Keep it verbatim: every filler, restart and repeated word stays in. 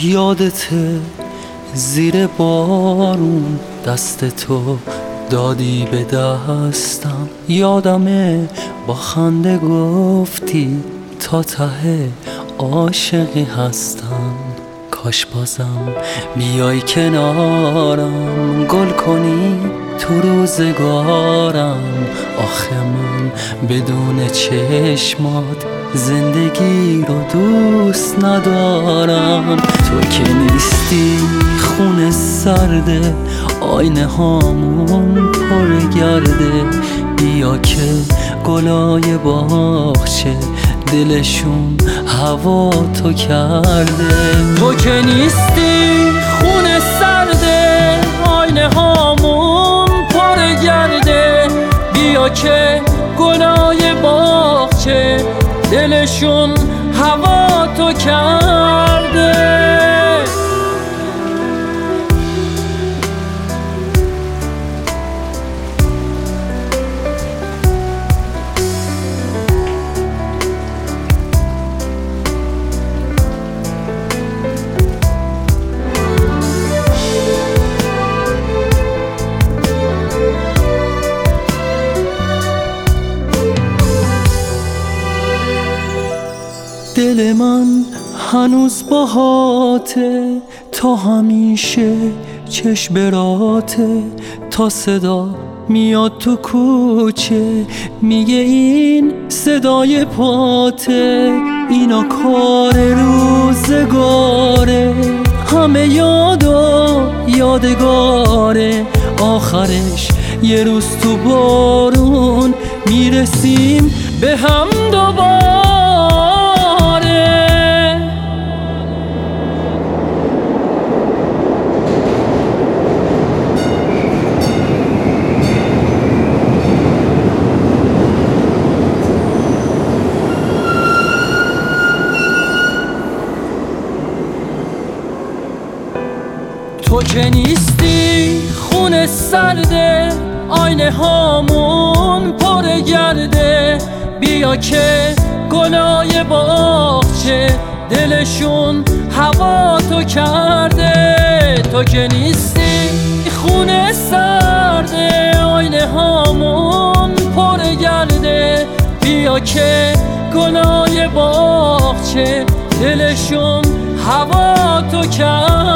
یادته زیر بارون دست تو دادی به دستم، یادمه با خنده گفتی تا ته عاشقی هستم. کاش بازم بیای کنارم، گل کنی تو روزگارم. آخه من بدون چشمات زندگی رو دوست ندارم. تو که نیستی خون سرده، آینه هامون پر گرده. بیا که گلای باغچه دلشون هوا تو کرده. تو که نیستی خون سرده، آینه هامون پر گرده. بیا که گلای باغچه دلشون هوا تو کرده. دل من هنوز باهاته، تا همیشه چشم براته. تا صدا میاد تو کوچه میگه این صدای پاته. اینا کار روزگاره، همه یاد و یادگاره. آخرش یه روز تو بارون میرسیم به هم دوباره. تو که نیستی خون سرده، آینه هامون پر گرده. بیا که گلای باغچه دلشون هوا تو کرده. تو که نیستی خون سرده، آینه هامون پر گرده. بیا که گلای باغچه دلشون هوا تو کرده.